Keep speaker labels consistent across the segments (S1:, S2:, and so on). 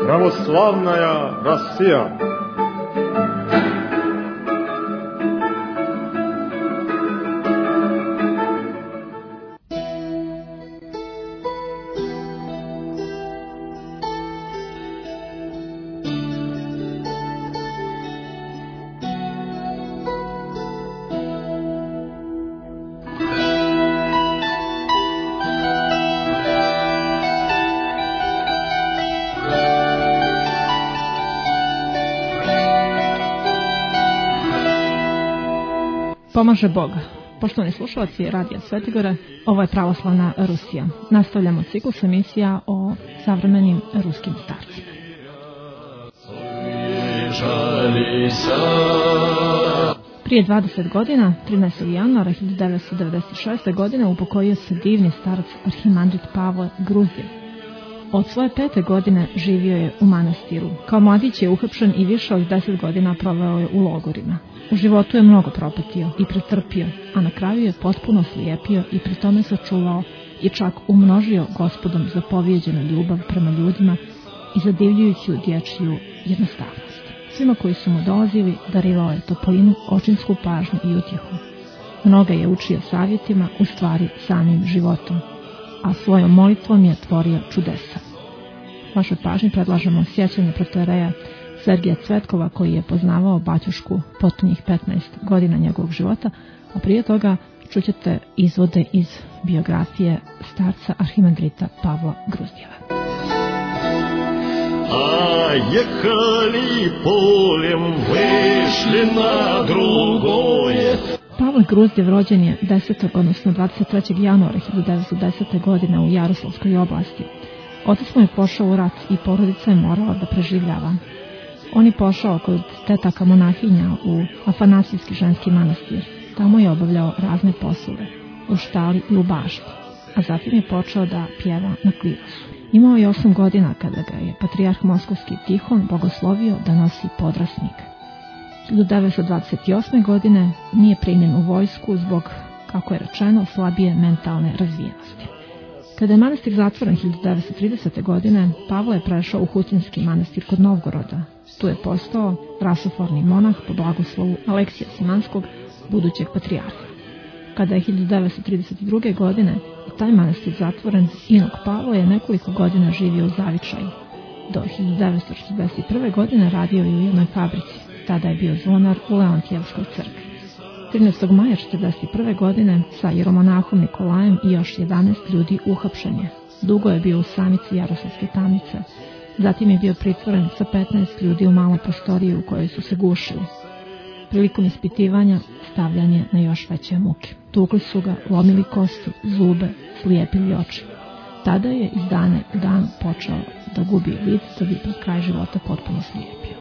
S1: Православная Россия.
S2: Pomaže Bog. Poštovani slušalci Radija Svetigora, ovo je Pravoslavna Rusija. Nastavljamo ciklus emisija o savremenim ruskim starcima. Prije 20 godina, 13. januara 1996. godine, upokojio se divni starac arhimandrit Pavle Gruzdjev. Od svoje 5. godine živio je u manastiru. Kao mladić je uhapšen i više od 10 godina proveo je u logorima. U životu je mnogo propatio i pretrpio, a na kraju je potpuno slijepio i pri tome sačuvao i čak umnožio Gospodom zapovjeđenu ljubav prema ljudima i zadivljujuću dječju jednostavnost. Svima koji su mu dolazili darivao je toplinu, očinsku pažnju i utjehu. Mnoga je učio savjetima, u stvari samim životom, a svojom molitvom je tvorio čudesa. Vašoj pažnji predlažemo sjećanje protoijereja Sergija Cvetkova, koji je poznavao baćušku potonjih 15 godina njegovog života, a prije toga čućete izvode iz biografije starca arhimandrita Pavla Gruzdjeva.
S3: A jehali poljem, vyšli na drugoje.
S2: Pavle Gruzdjev rođen je 10. odnosno 23. januara 1910. godine u Jaroslavskoj oblasti. Otac mu je pošao u rat i porodica je morala da preživljava. On je pošao kod tetaka monahinja u Afanasijski ženski manastir. Tamo je obavljao razne poslove, u štali i u bašti, a zatim je počeo da pjeva na klirosu. Imao je 8 godina kada ga je patrijarh moskovski Tihon blagoslovio da nosi podrasnik. 1928. godine nije primljen u vojsku zbog, kako je rečeno, slabije mentalne razvijenosti. Kada je manastir zatvoren 1930. godine, Pavle je prešao u Hutinski manastir kod Novgoroda. Tu je postao rasoforni monah po blagoslovu Aleksija Simanskog, budućeg patrijarha. Kada je 1932. godine taj manastir zatvoren, inok Pavle je nekoliko godina živio u zavičaju. Do 1941. godine radio je u jednoj fabrici. Tada je bio zvonar u Leontijevskoj crkvi. 13. maja 1941. godine sa jeromonahom Nikolajem i još 11 ljudi uhapšen je. Dugo je bio u samici Jaroslavske tamnice. Zatim je bio pritvoren sa 15 ljudi u maloj prostoriji u kojoj su se gušili. Prilikom ispitivanja stavljanje na još veće muke. Tukli su ga, lomili kosti, zube, slijepili oči. Tada je iz dana u dan počeo da gubi vid, da bi pred kraj života potpuno slijepio.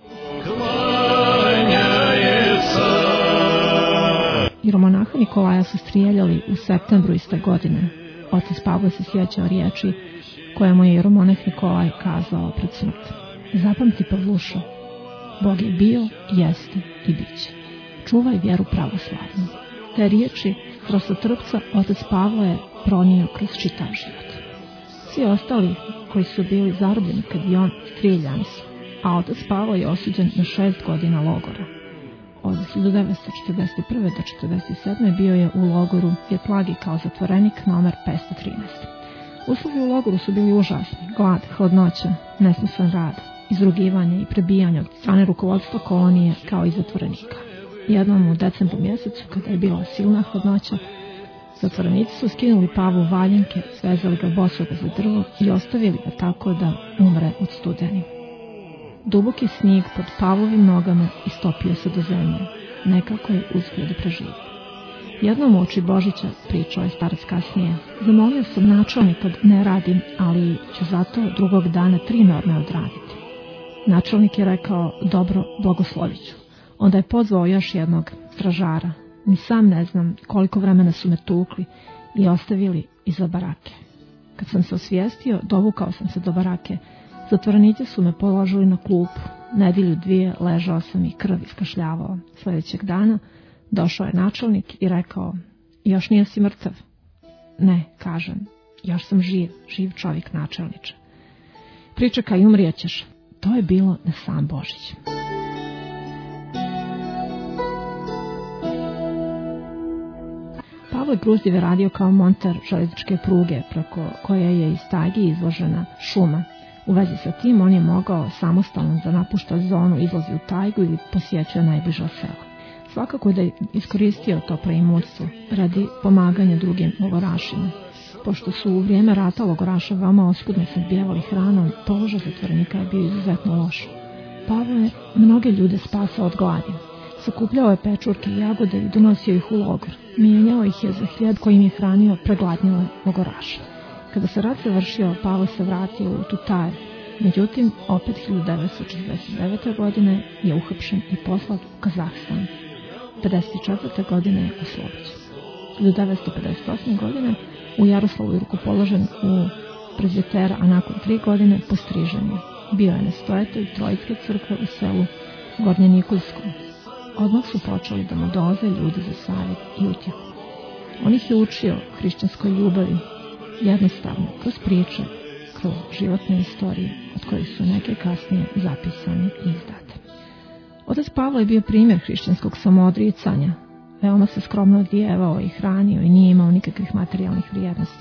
S2: Jeromonaha Nikolaja su strijeljali u septembru iste godine. Otac Pavle se sjećao riječi koje mu je jeromonah Nikolaj kazao pred smrt. Zapamti, Pavlušo, Bog je bio, jeste i bit će. Čuvaj vjeru pravoslavnu. Te riječi prostotrpca otac Pavle je pronio kroz čitav život. Svi ostali koji su bili zarobljeni kad je on strijeljani su, a otac Pavle je osuđen na 6 godina logora. Od 1941. do 1947. bio je u logoru Vjetlagi kao zatvorenik nomer 513. Uslovi u logoru su bili užasni: glad, hladnoća, nesnosan rad, izrugivanje i prebijanje od strane rukovodstva kolonije kao i zatvorenika. Jednom u decembru mjesecu, kada je bila silna hladnoća, zatvorenici su skinuli Pavlu valjenke, svezali ga bosoga za drvo i ostavili ga tako da umre od studeni. Duboki snijeg pod Pavlovim nogama istopio se do zemlje. Nekako je uspio da preživi. Jednom uoči Božića, pričao je starac kasnije, zamolio sam načelnika da ne radim, ali ću zato drugog dana 3 norme odraditi. Načelnik je rekao, dobro, blagoslovit ću. Onda je pozvao još jednog stražara. Ni sam ne znam koliko vremena su me tukli i ostavili iza barake. Kad sam se osvijestio, dovukao sam se do barake. Zatvorenici su me položili na klupu. Nedjelju 2 ležao sam i krv iskašljavao. Sljedećeg dana došao je načelnik i rekao, još nije si mrtav? Ne, kažem, još sam živ čovjek načelniče. Pričekaj, umrijećeš. to je bilo na sam Božić. Pavle Gruzdiv je radio kao monter železničke pruge preko koje je iz tajge izložena šuma. U vezi sa tim on je mogao samostalno da napušta zonu, izlazi u tajgu ili posjećuje najbliža sela. Svakako da je iskoristio to preimućstvo radi pomaganja drugim logorašima. Pošto su u vrijeme rata logoraša veoma oskudno snabdijevali hranom, položaj zatvorenika je bio izuzetno loš. Pavle je mnoge ljude spasao od gladi. Sakupljao je pečurke i jagode i donosio ih u logor. Mijenjao ih je za hljeb kojim je hranio pregladnjele logoraše. Kada se rat završio, Pavle se vratio u Tutar. Međutim, opet 1969. godine je uhapšen i poslat u Kazahstan. 1954. godine je oslobođen. 1958. godine u Jaroslavu je rukopoložen u prezbitera, a nakon 3 godine postrižen je. Bio je nastojatelj Trojske crkve u selu Gornje Nikolsko. Odmah su počeli da mu dolaze ljudi za savjet i utjehu. On ih je učio hrišćanskoj ljubavi, jednostavno, kroz priče, kroz životne istorije, od kojih su neke kasnije zapisane i izdate. Otac Pavle je bio primjer hrišćanskog samoodricanja. Veoma se skromno odjevao i hranio i nije imao nikakvih materijalnih vrijednosti.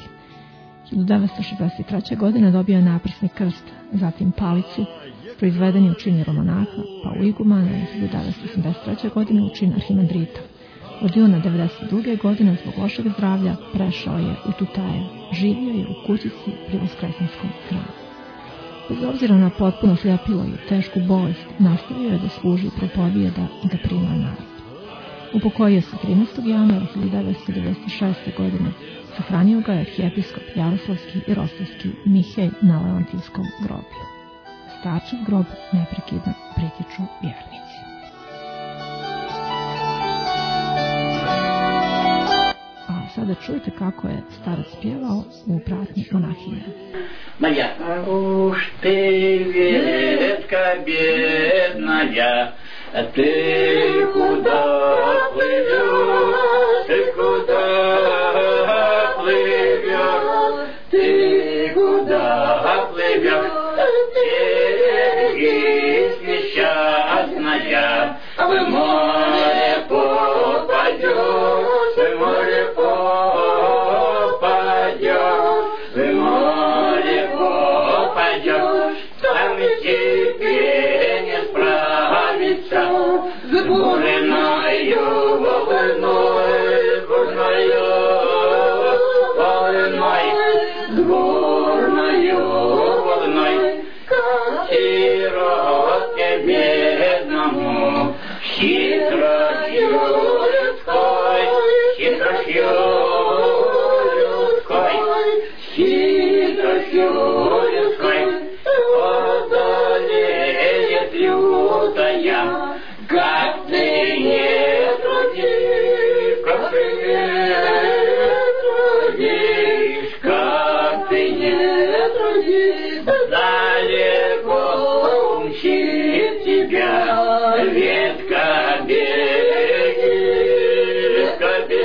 S2: 1963. godine dobio je naprsni krst, zatim palicu, proizveden je u čin jeromonaha, pa u igumana i 1983. godine u čin arhimandrita. Od juna 1992. godine zbog lošeg zdravlja prešao je u Tutaje. Živio je u kućici pri Voskresenskom hramu. Bez obzira na potpuno sljepilo i tešku bolest, nastavio je da služi, propovijeda i da prima narod. Upokojio se 13. januara 1996. godine. Sahranio ga je arhijepiskop Jaroslavski i Rostovski Mihej na Leontijskom groblju. Starčev grob neprekidno pritiču vjernici. A sada čujete kako je starac pjevao u pratnji monahinja.
S1: Моя, уж ты, ветка бедная, ты куда плывешь, ты куда плывешь, ты куда плывешь, берегись, несчастная, в море попадешь, в море попадешь, в море попадешь, там тебе не справиться с бурною волной, бурною волной, с бурною волной, сиротке бедному, хитростью людской, хитростью людской, хитростью людской, одолеет лютая, как ты не трудишь, как ты не трудишь, как ты не трудишь, далеко умчит тебя ветка берегись,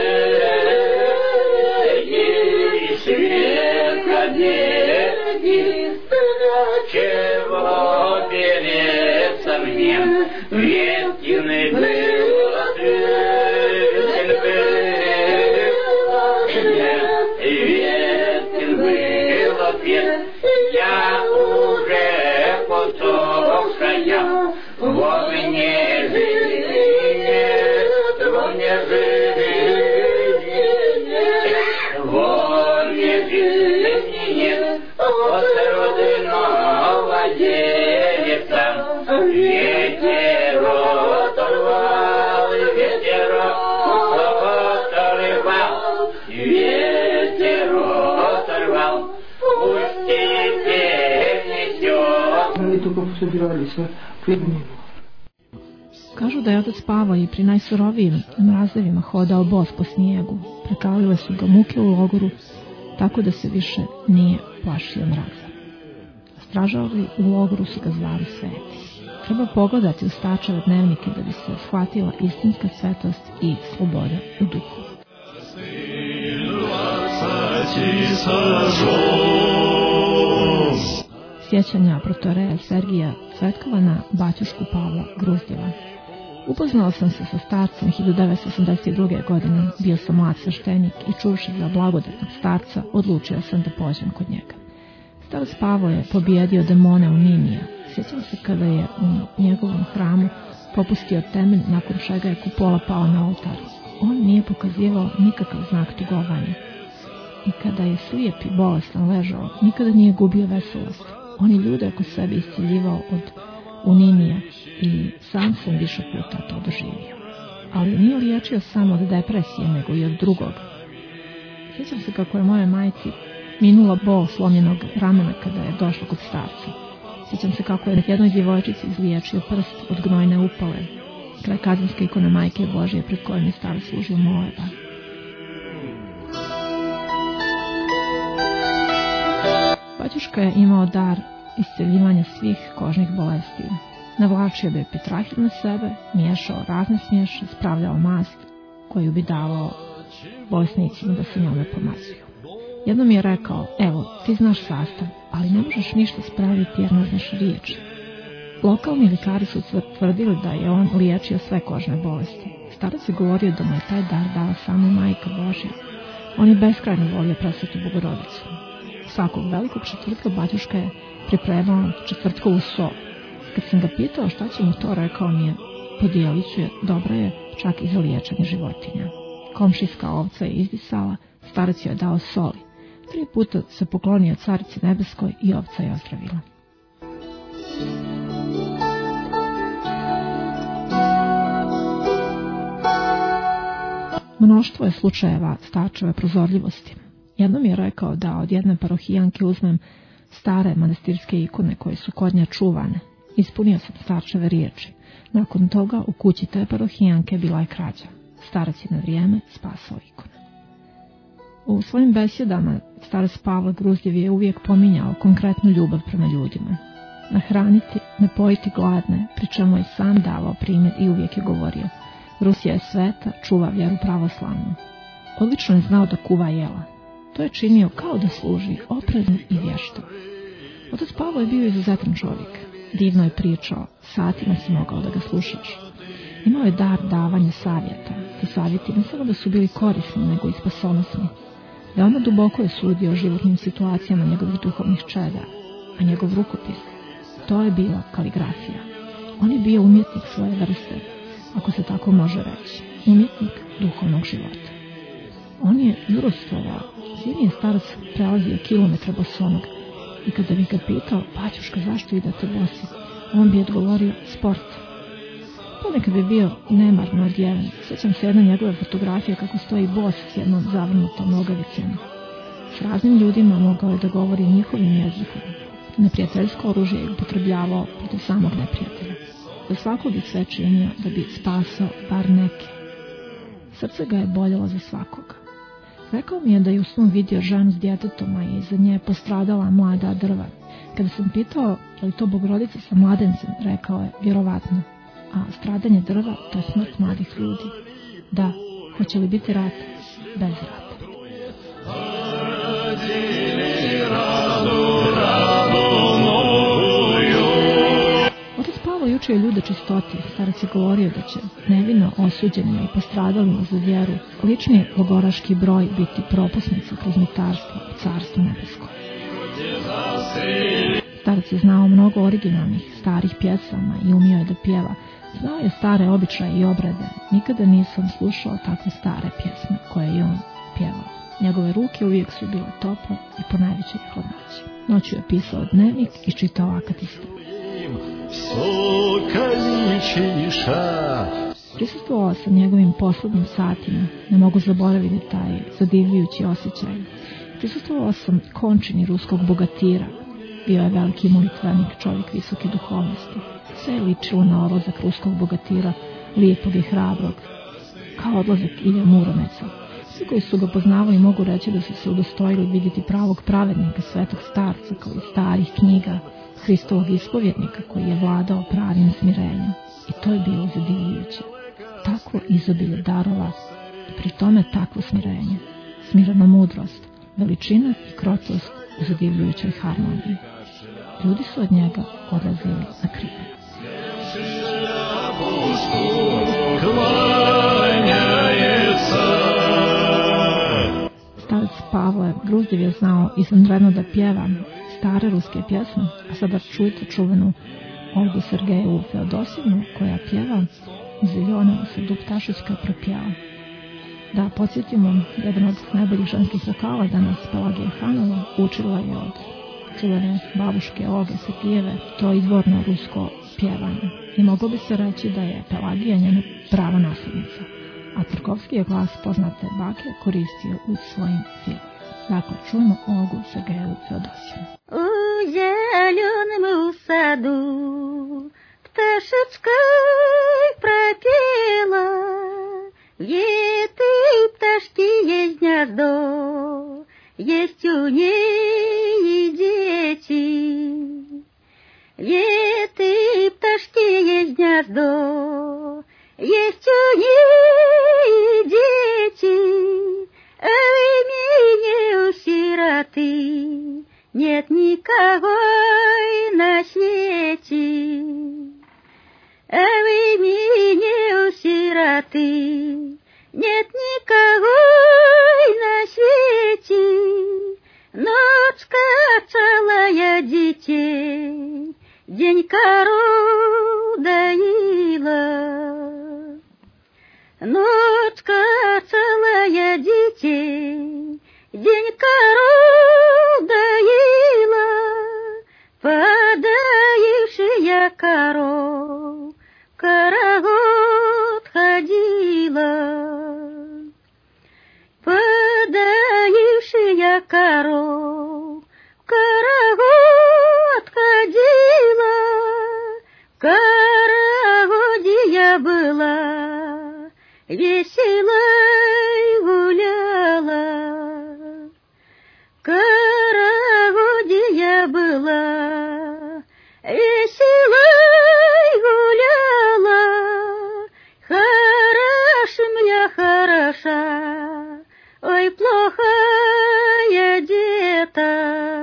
S1: берегись, ветка берегись, чего берется мне, веткины был ответ, веткин был ответ, я уже потухшая, во мне жизни нет, во мне жизни нет, во мне жизни нет, от родного дерева ветер оторвал, ветер оторвал, ветер оторвал, пусть теперь несет.
S4: Они только собирались к времени.
S2: Kažu da je otac Pavle i pri najsurovijim mrazevima hodao bos po snijegu. Prekalile su ga muke u logoru, tako da se više nije plašio mraza. Stražari u logoru su ga zvali sveti. Treba pogledati u Stačeve dnevnike da bi se shvatila istinska svetost i sloboda u duhu. sjećanja protoreja Sergija Cvetkova na baćušku Pavla Gruzdjeva. Upoznao sam se sa starcem 1982. godine, bio sam mlad sveštenik i čuvši za blagodatnog starca, odlučio sam da pođem kod njega. Starac Pavlo je pobijedio demone u Ninija. Sjećam se kada je u njegovom hramu popustio temelj, nakon čega je kupola pao na oltar. On nije pokazivao nikakav znak tugovanja. I kada je slijep i bolestan ležao, nikada nije gubio veselost. On je ljude oko sebe isciljivao od uninija i sam više puta to doživio. Ali nije liječio samo od depresije, nego i od drugog. Sjećam se kako je moje majci minula bol slomljenog ramena kada je došla kod starca. Sjećam se kako je jednoj djevojčici izliječio prst od gnojne upale, kraj kazanske ikone Majke Božje pred kojom je starac služio moleba. Baćuška je imao dar isceljivanja svih kožnih bolesti. Navlačio bi petrahil na sebe, miješao razne smješe, spravljao mast koju bi davao bolesnicima da se njome pomazuju. Jednom mi je rekao, evo, ti znaš sastav, ali ne možeš ništa spraviti jer ne znaš riječ. Lokalni ljekari su tvrdili da je on liječio sve kožne bolesti. Starac je govorio da mu je taj dar dala samo Majka Božja. On je beskrajno volio Presvetu Bogorodicu. Svakog velikog četvrtka baćuška je pripremao četvrtkovu sol. Kad sam ga pitao šta će mu to, rekao mi je, podijelit ću je, dobra je čak i za liječenje životinja. Komšijska ovca je izdisala, starac joj je dao soli. 3 puta se poklonio Carici nebeskoj i ovca je ozdravila. Mnoštvo je slučajeva starčeve prozorljivosti. Jednom je rekao da od jedne parohijanke uzmem stare manastirske ikone koje su kod nje čuvane. Ispunio sam starčeve riječi. Nakon toga u kući te parohijanke bila je krađa. Starac je na vrijeme spasao ikone. U svojim besjedama starac Pavle Gruzdjev je uvijek pominjao konkretnu ljubav prema ljudima. Nahraniti, ne pojiti gladne, pri čemu je sam davao primjer i uvijek je govorio: Rusija je sveta, čuva vjeru pravoslavnu. Odlično je znao da kuva jela. To je činio kao da služi, oprezno i vješto. Otac Pavlo je bio izuzetan čovjek. Divno je pričao, satima si mogao da ga slušaš. Imao je dar davanja savjeta. Ti savjeti ne samo da su bili korisni, nego i spasonosni. Veoma duboko je sudio o životnim situacijama njegovih duhovnih čeda, a njegov rukopis, to je bila kaligrafija. On je bio umjetnik svoje vrste, ako se tako može reći, umjetnik duhovnog života. On je jurostvovao, zimi je starac prelazio kilometra bosonog i kada bi ga pitao, baćuška, zašto idete bosi, on bi odgovorio, sport. Ponekad bi bio nemarno odjeven. Sjećam se jedne njegove fotografije kako stoji bos s jednom zavrnutom nogavicom. S raznim ljudima mogao je da govori njihovim jezikom. Neprijateljsko oružje je upotrebljavao protiv samog neprijatelja. Za svakog je sve činio da bi spasao bar neke. Srce ga je boljelo za svakoga. Rekao mi je da je u snu vidio ženu s djetetom, a iza nje postradala mlada drva. Kada sam pitao je li to Bogorodica sa mladencem, rekao je, vjerovatno. A stradanje drva, to je smrt mladih ljudi. Da, hoće li biti rat? Bez rata. Otac Pavlo jučio ljude čistoti. Starac je govorio da će nevino osuđenima i postradalima za vjeru lični logoraški broj biti propusnica kroz mitarstvo u carstvu nebesko. Starac je znao mnogo originalnih starih pjesama i umio je da pjeva. Znao je stare običaje i obrede. Nikada nisam slušao takve stare pjesme koje je on pjevao. Njegove ruke uvijek su bile tople i po najvećoj hladnoći. Noću je pisao dnevnik i čitao akatiste. Prisustvovao sam njegovim poslednjim satima. Ne mogu zaboraviti taj zadivljujući osjećaj. Prisustvovao sam končini ruskog bogatira. Bio je veliki molitvenik, čovjek visoke duhovnosti. Sve je ličilo na odlazak ruskog bogatira, lijepog i hrabrog, kao odlazak Ilje Muromca. Svi koji su ga poznavali mogu reći da su se udostojili vidjeti pravog pravednika, svetog starca, kao i starih knjiga, Hristovog ispovjednika koji je vladao pravim smirenjem. I to je bilo zadivljujuće. Tako izobilje darova i pri tome takvo smirenje, smirena mudrost, veličina i krotost u zadivljujućoj harmoniji. ljudi su od njega odlazili na krive. Starec Pavle Gruzdiv je znao izvanredno da pjeva stare ruske pjesme, a sada čujte čuvenu Olgu Sergejevu Feodosivnu koja pjeva Zeljona se dub Tašićka propjeva. Da podsjetimo, jedan od najboljih ženskih vokala danas, Pelagija Hanova, učila je od čuvene babuške Olge Sergijeve to izvorno rusko pjevanje. I moglo bi se reći da je Pelagija njena prava nasljednica, a Tarkovski je glas poznate bake koristio u svojim filmima. Dakle, čujemo Olgu Sergejevu Feodosivnu.
S5: U zelenom sadu пташечка пропела, где ты, пташки, есть гнездо, есть у ней и дети. Где ты, пташки, есть гнездо, есть у ней и дети. А в имени у сироты нет никого на свете. А в имени у сироты нет никого на свете. Ночка целая детей, день кору доила. Ночка целая детей, день кору доила. Подаившая коров карагод ходила. Подаившая коров карагод ходила. Карагодия была, веселой гуляла. Карагодия была, веселой гуляла. Хороша мне хороша, ой, плохо я одета.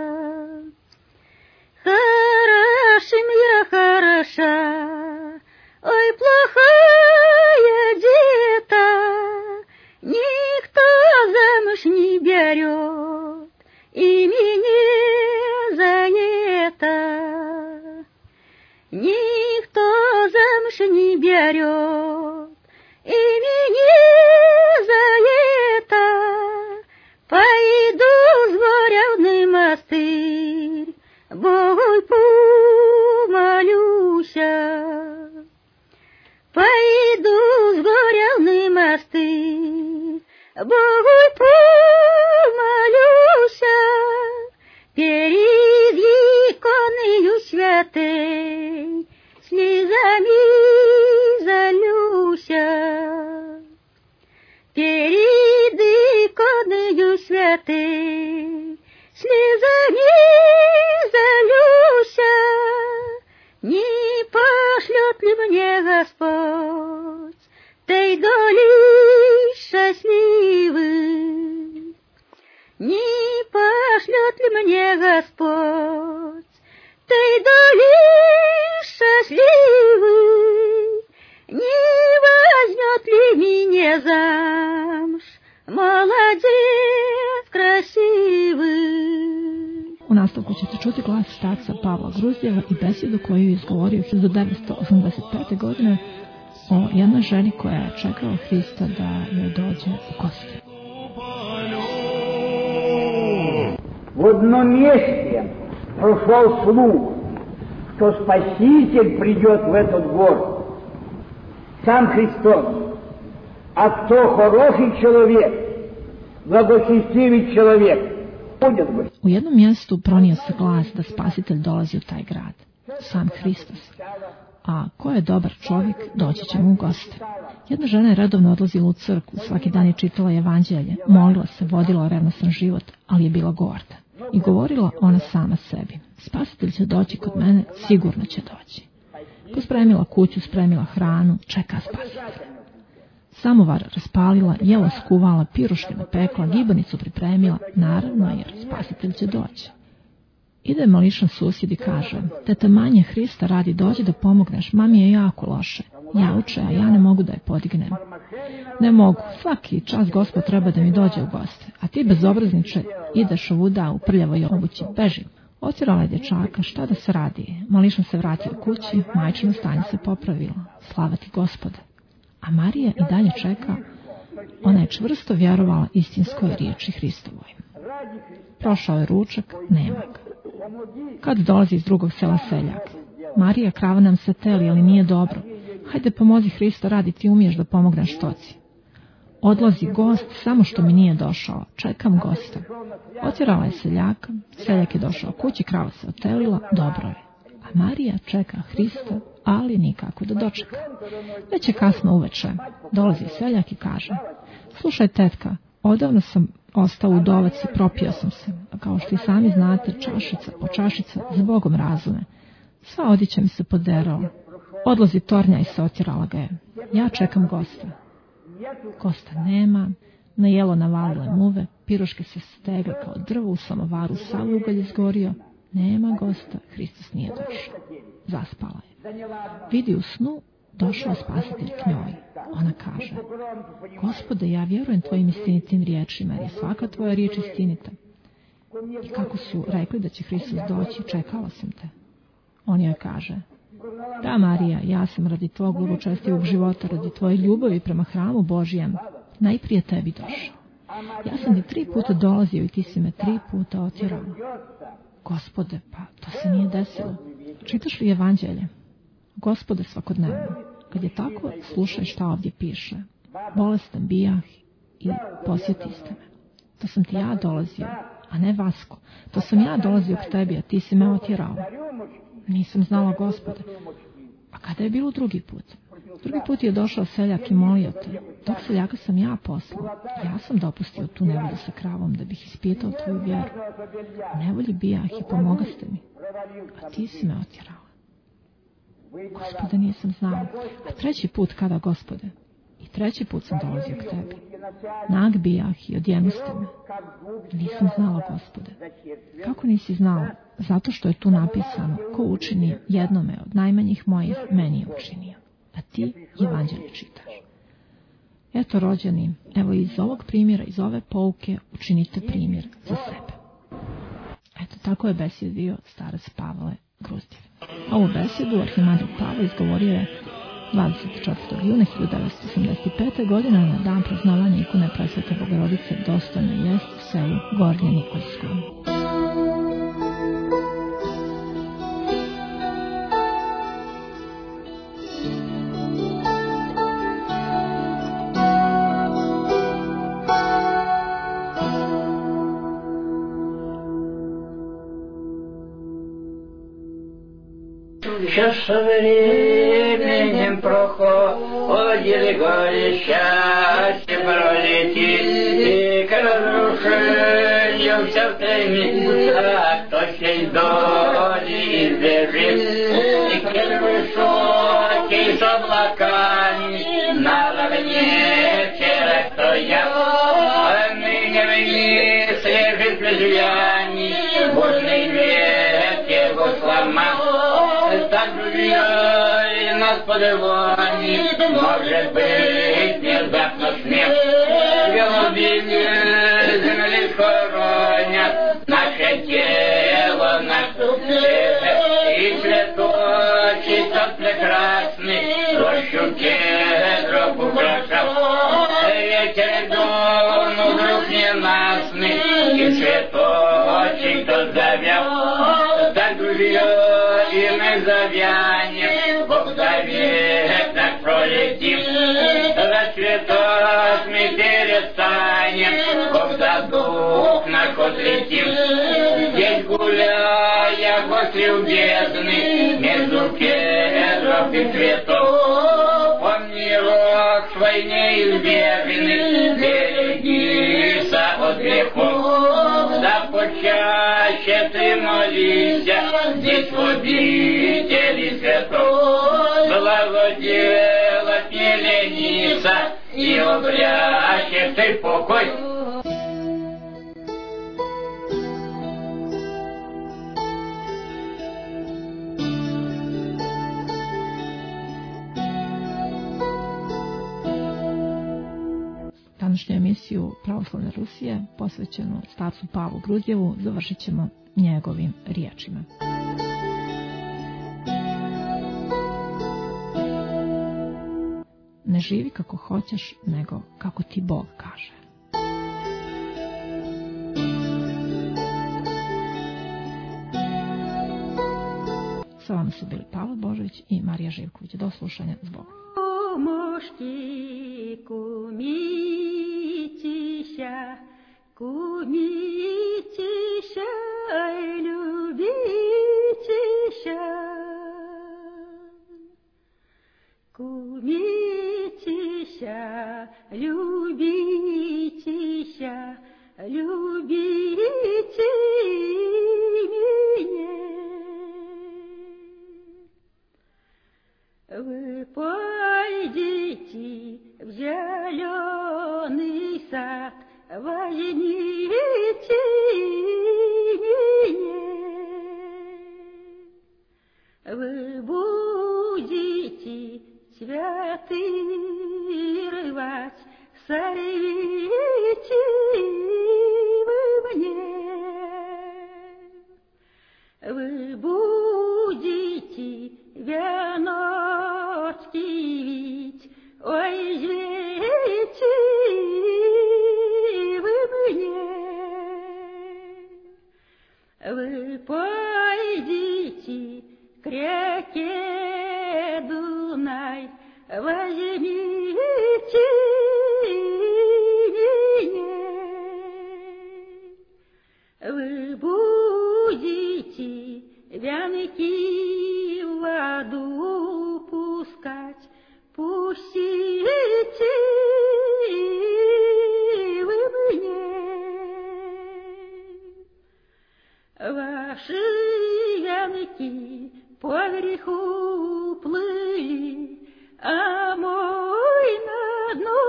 S5: Хороша мне хороша, ой, плохо я одета. Никто замуж не берет, имени за это. Никто замуж не берет, имени за это. Пойду с горя в монастырь, Богу помолюся. Пойду с горя в монастырь, Богу помолюся. Перед иконою святей слезами залюся. Перед иконою святей слезами залюся. Не пошлет ли мне Господь той доли счастливой? Не пошлет ли мне Господь той доли счастливой? Не возьмет ли меня замуж молодец красивый?
S2: U nastavku ćete čuti glas starca Pavla Gruzdjeva i besedu koju je izgovorio 1985. godine o jednoj ženi koja je čekala Hrista da joj dođe u goste.
S6: В одном месте прошел слух, что Спаситель придет в этот город, сам Христос. А кто хороший человек, благочестивый человек, будет быть.
S2: U jednom mjestu pronio se glas da Spasitelj dolazi u taj grad, sam Hristos. A ko je dobar čovjek, doći će mu u goste. Jedna žena je redovno odlazila u crkvu, svaki dan je čitala evanđelje, molila se, vodila revnosan život, ali je bila gorda. I govorila ona sama sebi: Spasitelj će doći kod mene, sigurno će doći. Pospremila kuću, spremila hranu, čeka Spasitelj. Samovar raspalila, jelo skuvala, piruške napekla, gibanicu pripremila, naravno jer Spasitelj će doći. Ide Mališan susjed i kaže: teta Manje, Hrista radi, dođi da pomogneš, mami je jako loše. Jauče, a ja ne mogu da je podignem. Ne mogu, svaki čas Gospod treba da mi dođe u goste, a ti bezobrazniče ideš ovuda u prljavoj obući, beži. Otjerala je dječaka, šta da se radi? Mališan se vratio kući, majčino stanje se popravilo. Slava ti Gospode. A Marija i dalje čeka. Ona je čvrsto vjerovala istinskoj riječi Hristovoj. Prošao je ručak, nema ga. Kad dolazi iz drugog sela seljak: Marija, krava nam se teli, ali nije dobro. Hajde pomozi, Hristo radi, ti umiješ da pomogneš stoci. Odlazi gost, samo što mi nije došao. Čekam gosta. Otjerala je seljaka, seljak je došao kući, krava se otelila, dobro je. A Marija čeka Hrista, ali nikako da dočeka. Već je kasno uveče. Dolazi seljak i kaže: slušaj tetka, odavno sam ostao udovac i propio sam se, a kao što i sami znate, čašica po čašica zbogom razume. Sva odjeća mi se poderala. Odlazi tornja i se otjerala ga je. Ja čekam gosta. Gosta nema, na jelo navalile muve, piroške se stegle kao drvo u samovaru, sav ugalj izgorio. Nema gosta, Hristos nije došao. Zaspala je. Vidi u snu, došao spasitelj k njoj. Ona kaže: Gospode, ja vjerujem tvojim istinitim riječima, jer je svaka tvoja riječ istinita. I kako su rekli da će Hristos doći, čekala sam te. On joj kaže: da, Marija, ja sam radi tvog globočestivog života, radi tvoje ljubavi prema hramu Božijem, najprije tebi došao. Ja sam ti 3 puta dolazio i ti si me 3 puta otjerao. Gospode, pa to se nije desilo. Čitaš li evanđelje? Gospode, svakodnevno. Kad je tako, slušaj šta ovdje piše. Bolestan bijah i posjetiste me. To sam ti ja dolazio, a ne Vasko. To sam ja dolazio k tebi, a ti si me otjerao. Nisam znala, Gospode. A kada je bilo drugi put? Drugi put je došao seljak i molio te. Tog seljaka sam ja poslao. Ja sam dopustio tu nevolju sa kravom da bih ispitao tvoju vjeru. U nevolji bijah i pomogaste mi. A ti si me otjerala. Gospode, nisam znala. A 3. put kada, Gospode? I 3. put sam dolazio k tebi. Nag bijah i odjenuste me. Nisam znala, Gospode. Kako nisi znala? Zato što je tu napisano: ko učini jednome od najmanjih mojih, meni je učinio. A ti evanđelje čitaš. Eto, rođeni, evo iz ovog primjera, iz ove pouke učinite primjer za sebe. Eto, tako je besjedio starac Pavle Gruzdjev. Ovu besjedu arhimandrit Pavle izgovorio je 24. juna 1985. godine na dan praznavanja ikone Presvete Bogorodice Dostojna jest u selu Gornje Nikolskom.
S1: Сейчас со временем проходили горе, счастье пролетит, и к разрушению все стремится, а кто сей доли избежит, и к высокий с облаками наравне вчера стоял, а ныне вниз лежит без влияний, бурный ветер его сломал. Так и нас подавание, может быть, внезапно смерть. Голубины земли хоронят наше тело, наш и цветочек тот прекрасный, рощу кедров украшал. Ветер дунул вдруг ненастный, и цветочек тот завял. Так, друзья, и мы завянем, Бог завет, так пролетим, расцветать мы перестанем, Бог за дух наш летим. Здесь гуляя возле у бездны, между кедров и цветов, помни рок свой неизбежный, берегися от грехов, да почаще ты молися, здесь обители святов, благоделать не лениться, и обрящешь ты покой.
S2: današnju emisiju Pravoslavne Rusije, posvećenu starcu Pavlu Grudjevu, završit ćemo njegovim riječima. Ne živi kako hoćeš, nego kako ti Bog kaže. Sa vama su bili Pavle Božović i Marija Živković. Do slušanja, s Bogom.
S5: Мошки кумитися, кумитися, любитися. Кумитися, любитися, любите меня. Вы пойдите в зеленый сад, возьмите меня. Вы будете цветы рвать, сорвите вы мне. Вы будете веночки вить, ой, извините вы мне. Вы пойдите к реке Дунай, возьмите меня. Вы будете вянки в воду пускать, пустите вы мне. Ваши вянки по греху плыли, а мой на дно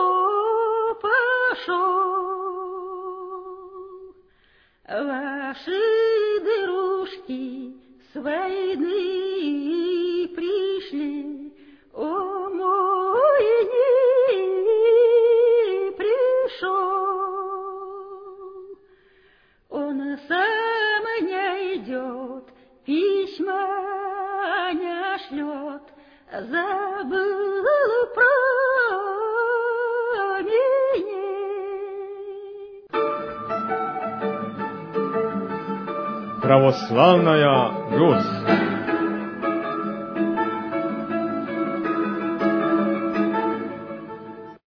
S5: пошел. Ваши дружки с войны пришли, о мой не пришел. Он сам не идет, письма не шлет, забыл про меня.
S3: Православная Русь.